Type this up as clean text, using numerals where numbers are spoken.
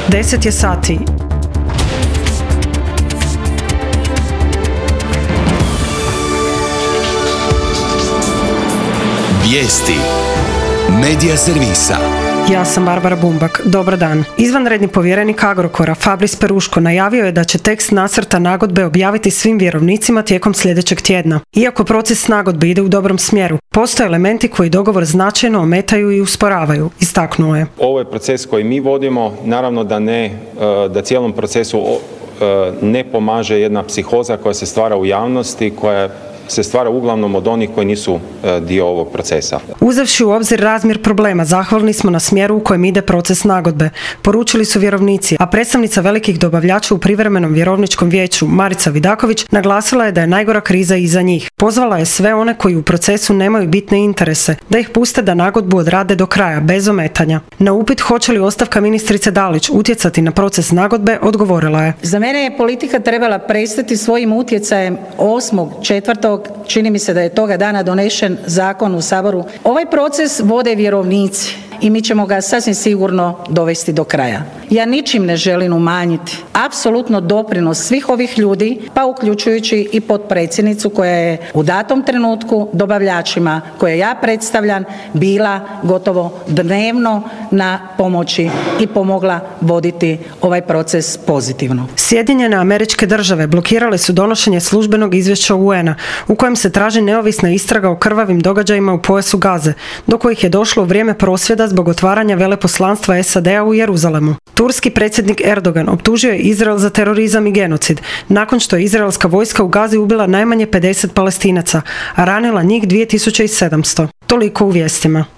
10 je sati. Vijesti Medija servisa. Ja sam Barbara Bumbak. Dobar dan. Izvanredni povjerenik Agrokora Fabris Peruško najavio je da će tekst nacrta nagodbe objaviti svim vjerovnicima tijekom sljedećeg tjedna. Iako proces nagodbe ide u dobrom smjeru, postoje elementi koji dogovor značajno ometaju i usporavaju, istaknuo je. Ovo je proces koji mi vodimo, naravno da cijelom procesu ne pomaže jedna psihoza koja se stvara u javnosti, koja se stvara uglavnom od onih koji nisu dio ovog procesa. Uzevši u obzir razmjer problema, zahvalni smo na smjeru u kojem ide proces nagodbe, poručili su vjerovnici, a predstavnica velikih dobavljača u privremenom vjerovničkom vijeću Marica Vidaković naglasila je da je najgora kriza iza njih. Pozvala je sve one koji u procesu nemaju bitne interese, da ih puste da nagodbu odrade do kraja, bez ometanja. Na upit hoće li ostavka ministrice Dalić utjecati na proces nagodbe, odgovorila je. Za mene je politika trebala prestati svojim utjecajem 8.4. čini mi se da je toga dana donešen zakon u Saboru. Ovaj proces vode vjerovnici i mi ćemo ga sasvim sigurno dovesti do kraja. Ja ničim ne želim umanjiti apsolutno doprinos svih ovih ljudi, pa uključujući i potpredsjednicu koja je u datom trenutku dobavljačima koje ja predstavljam bila gotovo dnevno na pomoći i pomogla voditi ovaj proces pozitivno. Sjedinjene Američke Države blokirale su donošenje službenog izvješća UN-a u kojem se traži neovisna istraga o krvavim događajima u pojasu Gaze, do kojih je došlo u vrijeme prosvjeda zbog otvaranja veleposlanstva SAD-a u Jeruzalemu. Turski predsjednik Erdogan optužio je Izrael za terorizam i genocid, nakon što je izraelska vojska u Gazi ubila najmanje 50 Palestinaca, a ranila njih 2700. Toliko u vijestima.